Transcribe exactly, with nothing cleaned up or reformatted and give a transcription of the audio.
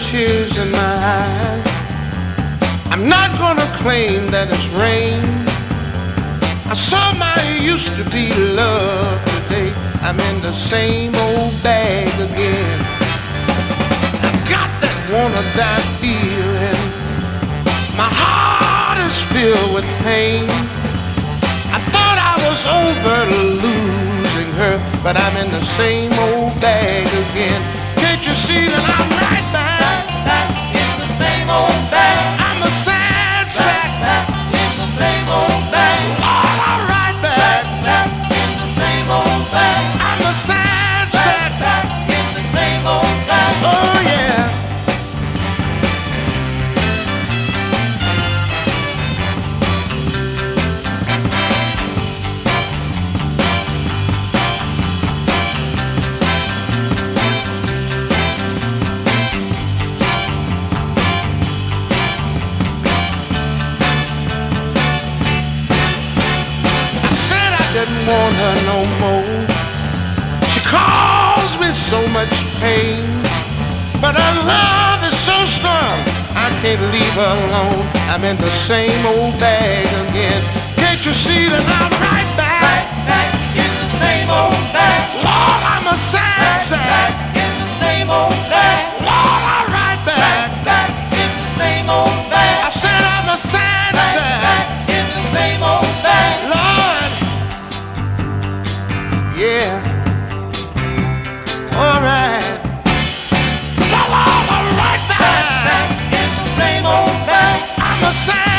tears in my eyes. I'm not gonna claim that it's rain. I saw my used to be love today. I'm in the same old bag again. I got that wanna die feeling. My heart is filled with pain. I thought I was over losing her, but I'm in the same old bag again. Can't you see that I'm right back? Back, back in the same old bag. I'm a sad sack. Back, back in the same old bag. Lord, I'm right back. Back, back in the same old bag. I'm a sad sack. Back, back in the same old bag. Oh yeah. Didn't want her no more. She caused me so much pain, but her love is so strong, I can't leave her alone. I'm in the same old bag again. Can't you see that I'm right back? Back, back in the same old bag. Lord, I'm a sad Back, back sack. in the same old bag. Lord, I'm right back. Back, back in the same old bag. I said I'm a sad Back, sack. back in the same old bag. Lord, yeah, all right. Lord, I'm right Back, back. back in the same old bag. I'm a sad